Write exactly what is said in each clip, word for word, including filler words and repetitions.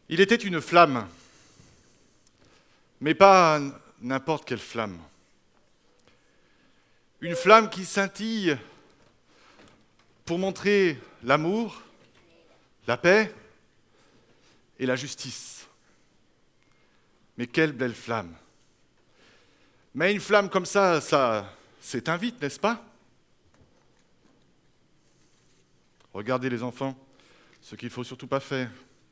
Il était une flamme, mais pas n'importe quelle flamme. Une flamme qui scintille pour montrer l'amour, la paix et la justice. Mais quelle belle flamme! Mais une flamme comme ça, ça s'éteint vite, n'est-ce pas? Regardez les enfants, ce qu'il ne faut surtout pas faire.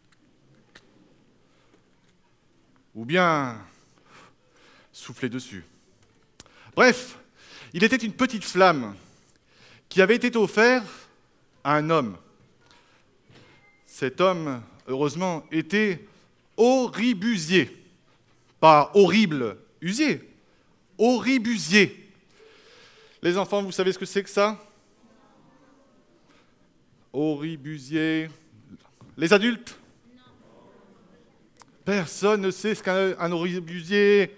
Ou bien souffler dessus. Bref, il était une petite flamme qui avait été offerte à un homme. Cet homme, heureusement, était Oribusier. Pas horrible usier, Oribusier. Les enfants, vous savez ce que c'est que ça? Oribusier. Les adultes? Personne ne sait ce qu'un un oribusier.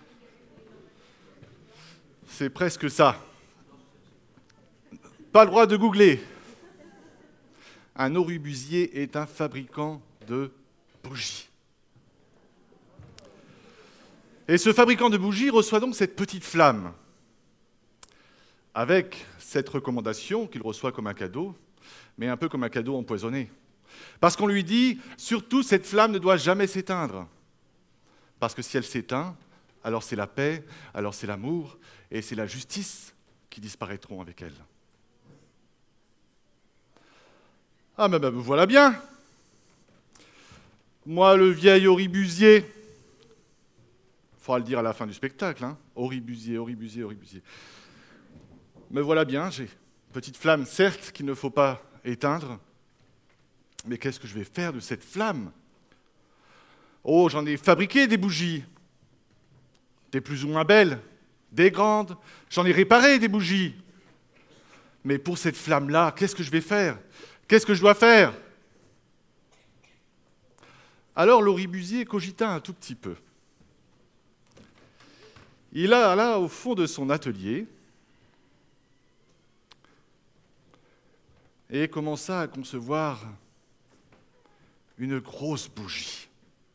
C'est presque ça. Pas le droit de googler. Un oribusier est un fabricant de bougies. Et ce fabricant de bougies reçoit donc cette petite flamme, avec cette recommandation qu'il reçoit comme un cadeau, mais un peu comme un cadeau empoisonné. Parce qu'on lui dit, surtout, cette flamme ne doit jamais s'éteindre. Parce que si elle s'éteint, alors c'est la paix, alors c'est l'amour, et c'est la justice qui disparaîtront avec elle. Ah, mais ben, ben voilà bien. Moi, le vieil oribusier, il faudra le dire à la fin du spectacle, hein, oribusier, oribusier, oribusier. Me voilà bien, j'ai une petite flamme, certes, qu'il ne faut pas éteindre, mais qu'est-ce que je vais faire de cette flamme? Oh, j'en ai fabriqué des bougies, des plus ou moins belles, des grandes, j'en ai réparé des bougies. Mais pour cette flamme-là, qu'est-ce que je vais faire? Qu'est-ce que je dois faire? Alors l'oribusier cogita un tout petit peu. Il a là, au fond de son atelier, et commença à concevoir une grosse bougie.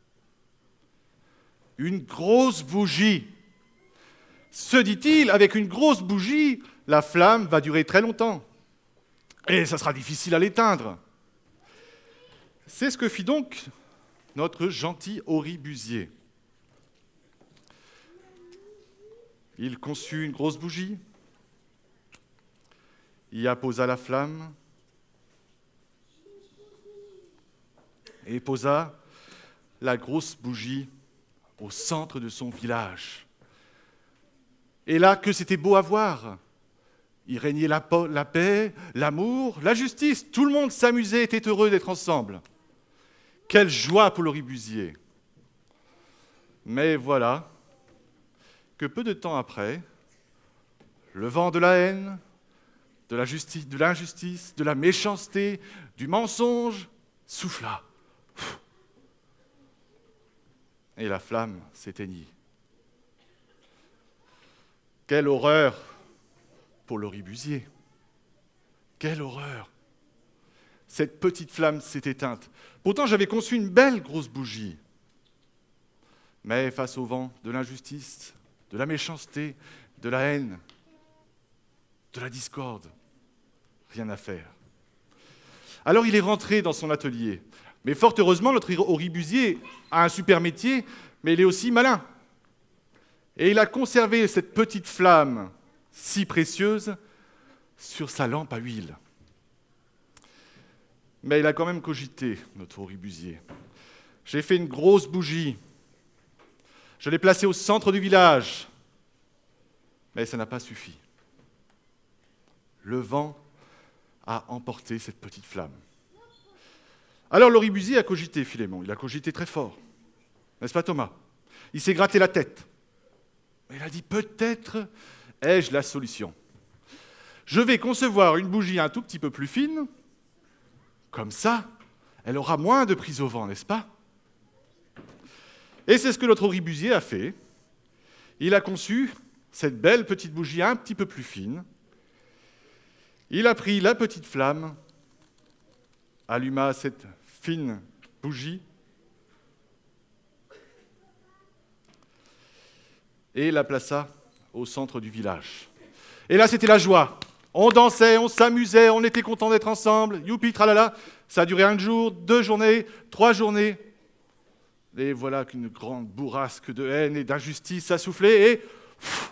Une grosse bougie. Se dit-il, avec une grosse bougie, la flamme va durer très longtemps. Et ça sera difficile à l'éteindre. C'est ce que fit donc notre gentil oribusier. Il conçut une grosse bougie, y apposa la flamme, et posa la grosse bougie au centre de son village. Et là, que c'était beau à voir! Il régnait la, po- la paix, l'amour, la justice. Tout le monde s'amusait, était heureux d'être ensemble. Quelle joie pour l'oribusier! Mais voilà que peu de temps après, le vent de la haine, de la justice, de l'injustice, de la méchanceté, du mensonge souffla. Et la flamme s'éteignit. Quelle horreur pour l'oribusier! Quelle horreur! Cette petite flamme s'est éteinte. Pourtant, j'avais conçu une belle grosse bougie. Mais face au vent de l'injustice, de la méchanceté, de la haine, de la discorde, rien à faire. Alors il est rentré dans son atelier. Mais fort heureusement, notre oribusier a un super métier, mais il est aussi malin. Et il a conservé cette petite flamme si précieuse sur sa lampe à huile. Mais il a quand même cogité, notre oribusier. J'ai fait une grosse bougie. Je l'ai placée au centre du village. Mais ça n'a pas suffi. Le vent a emporté cette petite flamme. Alors l'oribusier a cogité, Philémon. Il a cogité très fort. N'est-ce pas, Thomas? Il s'est gratté la tête. Il a dit, peut-être ai-je la solution. Je vais concevoir une bougie un tout petit peu plus fine. Comme ça, elle aura moins de prise au vent, n'est-ce pas? Et c'est ce que notre oribusier a fait. Il a conçu cette belle petite bougie un petit peu plus fine. Il a pris la petite flamme, alluma cette fine bougie, et la plaça au centre du village. Et là, c'était la joie. On dansait, on s'amusait, on était contents d'être ensemble. Youpi, tralala. Ça a duré un jour, deux journées, trois journées. Et voilà qu'une grande bourrasque de haine et d'injustice s'assoufflait et... Pff,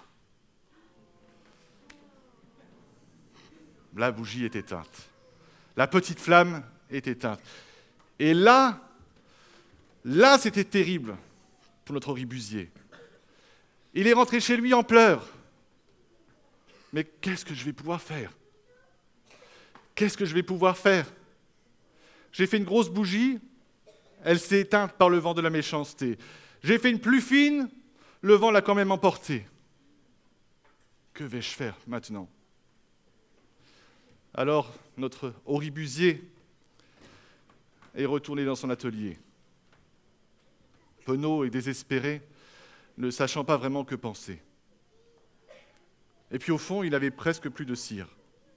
la bougie est éteinte. La petite flamme est éteinte. Et là, là, c'était terrible pour notre oribusier. Il est rentré chez lui en pleurs. Mais qu'est-ce que je vais pouvoir faire? Qu'est-ce que je vais pouvoir faire? J'ai fait une grosse bougie, elle s'est éteinte par le vent de la méchanceté. J'ai fait une plus fine, le vent l'a quand même emportée. Que vais-je faire maintenant? Alors, notre oribusier est retourné dans son atelier. Penaud et désespéré, ne sachant pas vraiment que penser. Et puis au fond, il avait presque plus de cire.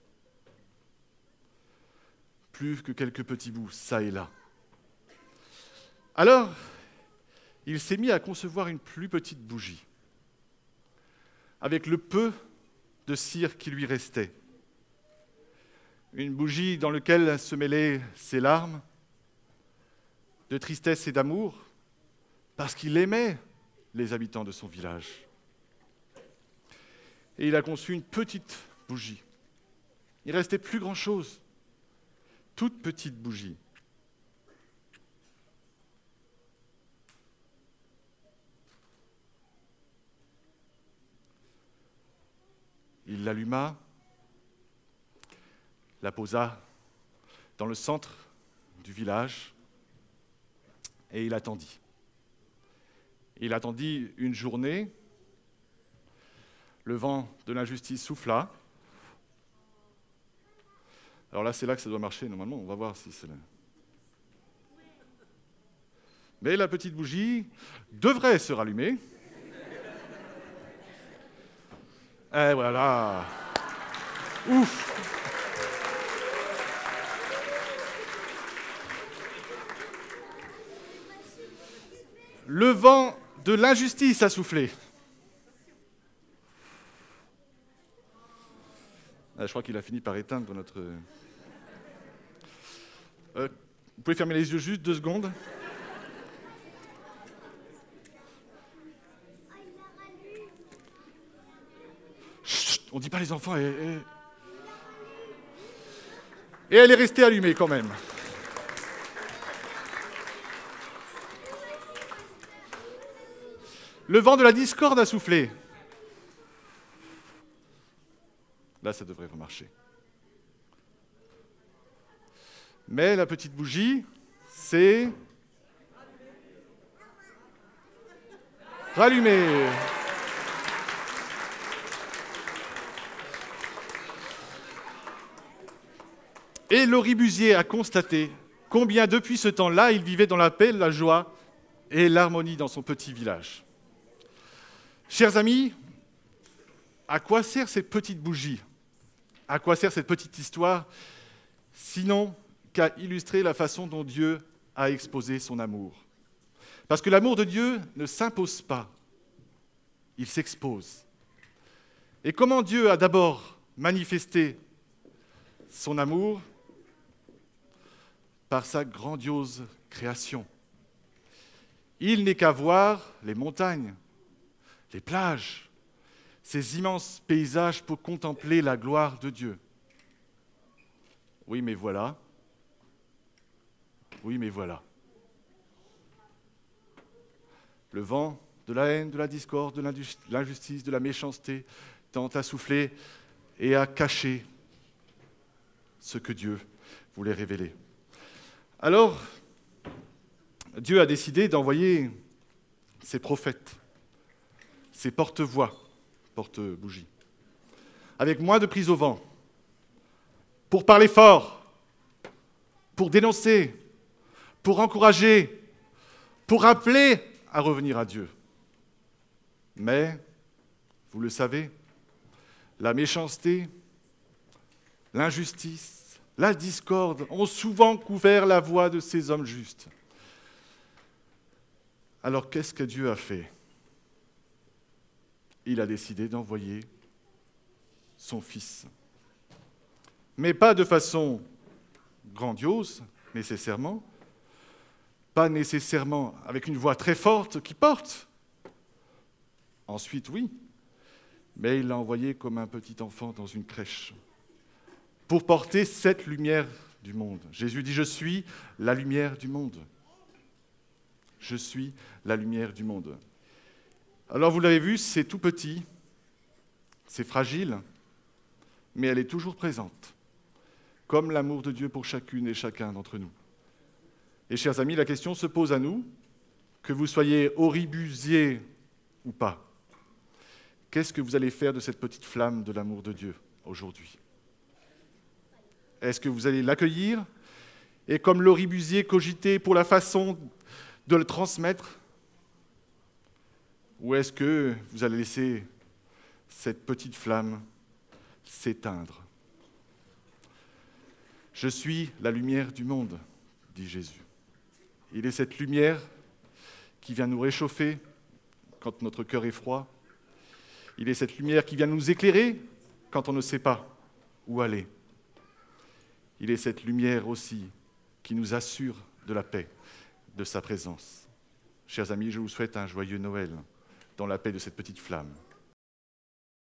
Plus que quelques petits bouts, ça et là. Alors, il s'est mis à concevoir une plus petite bougie, avec le peu de cire qui lui restait. Une bougie dans laquelle se mêlaient ses larmes, de tristesse et d'amour, parce qu'il aimait les habitants de son village. Et il a conçu une petite bougie. Il ne restait plus grand-chose. Toute petite bougie. Il l'alluma, la posa dans le centre du village et il attendit. Il attendit une journée. Le vent de l'injustice souffla. Alors là, c'est là que ça doit marcher, normalement. On va voir si c'est là. Mais la petite bougie devrait se rallumer. Et voilà. Ouf. Le vent de l'injustice a soufflé. Ah, je crois qu'il a fini par éteindre notre... Euh, vous pouvez fermer les yeux juste deux secondes. Chut, on ne dit pas les enfants. Et, et... et elle est restée allumée quand même. Le vent de la discorde a soufflé. Là, ça devrait remarcher. Mais la petite bougie, c'est... rallumé. Et l'oribusier a constaté combien depuis ce temps-là, il vivait dans la paix, la joie et l'harmonie dans son petit village. Chers amis, à quoi sert cette petite bougie? À quoi sert cette petite histoire, sinon qu'à illustrer la façon dont Dieu a exposé son amour? Parce que l'amour de Dieu ne s'impose pas, il s'expose. Et comment Dieu a d'abord manifesté son amour? Par sa grandiose création. Il n'est qu'à voir les montagnes, les plages, ces immenses paysages pour contempler la gloire de Dieu. Oui, mais voilà. Oui, mais voilà. Le vent de la haine, de la discorde, de l'injustice, de la méchanceté tend à souffler et à cacher ce que Dieu voulait révéler. Alors, Dieu a décidé d'envoyer ses prophètes, ses porte-voix, porte-bougies, avec moins de prise au vent, pour parler fort, pour dénoncer, pour encourager, pour appeler à revenir à Dieu. Mais, vous le savez, la méchanceté, l'injustice, la discorde ont souvent couvert la voie de ces hommes justes. Alors qu'est-ce que Dieu a fait? il a décidé d'envoyer son Fils. Mais pas de façon grandiose, nécessairement, pas nécessairement avec une voix très forte qui porte. Ensuite, oui, mais il l'a envoyé comme un petit enfant dans une crèche, pour porter cette lumière du monde. Jésus dit « Je suis la lumière du monde ». Je suis la lumière du monde. Alors vous l'avez vu, c'est tout petit, c'est fragile, mais elle est toujours présente, comme l'amour de Dieu pour chacune et chacun d'entre nous. Et chers amis, la question se pose à nous, que vous soyez oribusiers ou pas. Qu'est-ce que vous allez faire de cette petite flamme de l'amour de Dieu aujourd'hui ? Est-ce que vous allez l'accueillir et comme l'oribusier cogiter pour la façon de le transmettre ? Ou est-ce que vous allez laisser cette petite flamme s'éteindre ? Je suis la lumière du monde, dit Jésus. Il est cette lumière qui vient nous réchauffer quand notre cœur est froid. Il est cette lumière qui vient nous éclairer quand on ne sait pas où aller. Il est cette lumière aussi qui nous assure de la paix, de sa présence. Chers amis, je vous souhaite un joyeux Noël dans la paix de cette petite flamme.